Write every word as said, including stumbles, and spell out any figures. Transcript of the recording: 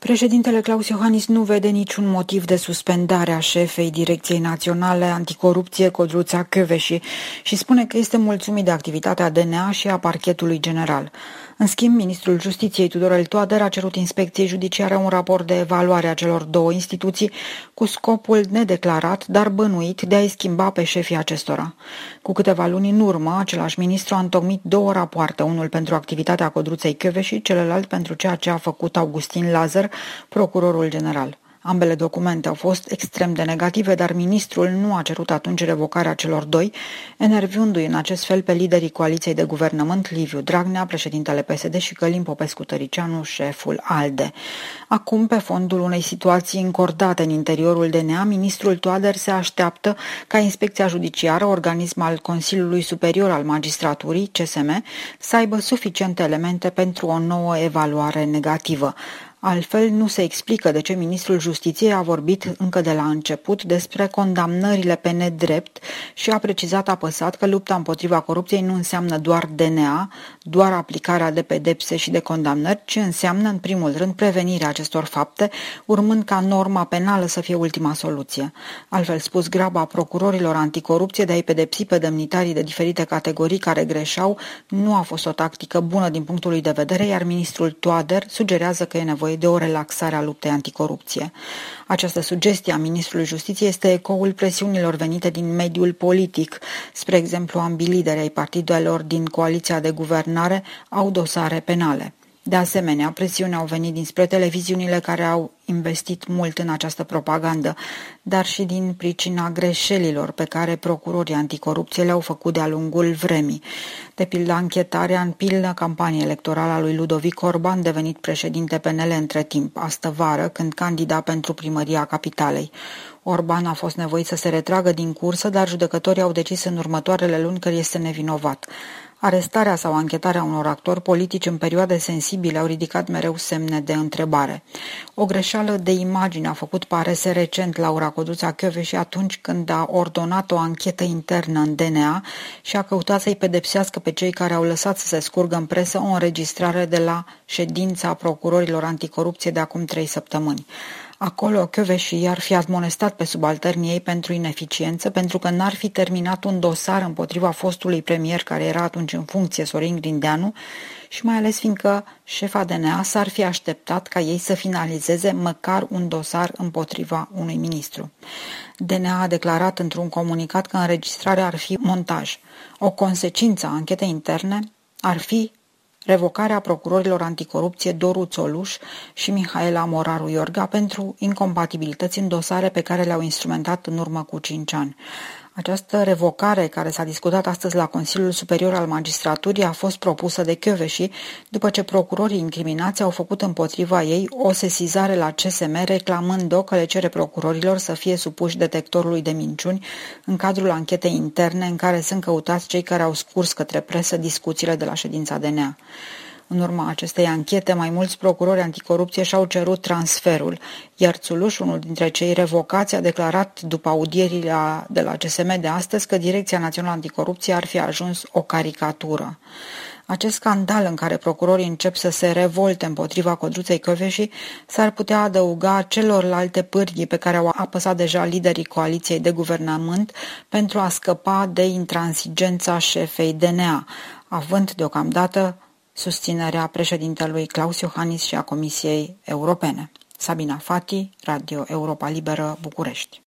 Președintele Klaus Iohannis nu vede niciun motiv de suspendare a șefei Direcției Naționale Anticorupție Codruța Kövesi și spune că este mulțumit de activitatea D N A și a Parchetului General. În schimb, ministrul Justiției Tudorel Toader a cerut Inspecției Judiciare un raport de evaluare a celor două instituții cu scopul nedeclarat, dar bănuit, de a-i schimba pe șefii acestora. Cu câteva luni în urmă, același ministru a întocmit două rapoarte, unul pentru activitatea Codruței Kövesi, celălalt pentru ceea ce a făcut Augustin Lazăr, procurorul general. Ambele documente au fost extrem de negative, dar ministrul nu a cerut atunci revocarea celor doi, enervându-i în acest fel pe liderii coaliției de guvernământ Liviu Dragnea, președintele P S D, și Călin Popescu-Tăriceanu, șeful ALDE. Acum, pe fondul unei situații încordate în interiorul D N A, ministrul Toader se așteaptă ca Inspecția Judiciară, organism al Consiliului Superior al Magistraturii, C S M, să aibă suficiente elemente pentru o nouă evaluare negativă. Altfel, nu se explică de ce ministrul Justiției a vorbit încă de la început despre condamnările pe nedrept și a precizat apăsat că lupta împotriva corupției nu înseamnă doar D N A, doar aplicarea de pedepse și de condamnări, ci înseamnă, în primul rând, prevenirea acestor fapte, urmând ca norma penală să fie ultima soluție. Altfel spus, graba procurorilor anticorupție de a-i pedepsi pe demnitarii de diferite categorii care greșeau nu a fost o tactică bună din punctul lui de vedere, iar ministrul Toader sugerează că e nevoie de o relaxare a luptei anticorupție. Această sugestie a ministrului Justiției este ecoul presiunilor venite din mediul politic. Spre exemplu, ambii lideri ai partidelor din coaliția de guvernare au dosare penale. De asemenea, presiunea au venit dinspre televiziunile care au investit mult în această propagandă, dar și din pricina greșelilor pe care procurorii anticorupție le-au făcut de-a lungul vremii. De pildă, anchetarea în plină campanie electorală a lui Ludovic Orban, devenit președinte P N L între timp, astă vară, când candida pentru primăria capitalei. Orban a fost nevoit să se retragă din cursă, dar judecătorii au decis în următoarele luni că este nevinovat. Arestarea sau anchetarea unor actori politici în perioade sensibile au ridicat mereu semne de întrebare. O greșeală de imagine a făcut parese recent Laura Codruța Kövesi atunci când a ordonat o anchetă internă în D N A și a căutat să-i pedepsească pe cei care au lăsat să se scurgă în presă o înregistrare de la ședința procurorilor anticorupție de acum trei săptămâni. Acolo Kövesi i-ar fi admonestat pe subalternii ei pentru ineficiență, pentru că n-ar fi terminat un dosar împotriva fostului premier care era atunci în funcție, Sorin Grindeanu, și mai ales fiindcă șefa D N A s-ar fi așteptat ca ei să finalizeze măcar un dosar împotriva unui ministru. D N A a declarat într-un comunicat că înregistrarea ar fi montaj. O consecință a anchetei interne ar fi revocarea procurorilor anticorupție Doru Țoluș și Mihaela Moraru Iorga pentru incompatibilități în dosare pe care le-au instrumentat în urmă cu cinci ani. Această revocare, care s-a discutat astăzi la Consiliul Superior al Magistraturii, a fost propusă de Kövesi după ce procurorii incriminați au făcut împotriva ei o sesizare la C S M reclamând-o că le cere procurorilor să fie supuși detectorului de minciuni în cadrul anchetei interne în care sunt căutați cei care au scurs către presă discuțiile de la ședința D N A. În urma acestei anchete, mai mulți procurori anticorupție și-au cerut transferul, iar Țuluș, unul dintre cei revocați, a declarat după audierile de la C S M de astăzi că Direcția Națională Anticorupție ar fi ajuns o caricatură. Acest scandal în care procurorii încep să se revolte împotriva Codruței Kövesi s-ar putea adăuga celorlalte pârghii pe care au apăsat deja liderii coaliției de guvernământ pentru a scăpa de intransigența șefei D N A, având deocamdată susținerea președintelui Klaus Iohannis și a Comisiei Europene. Sabina Fati, Radio Europa Liberă, București.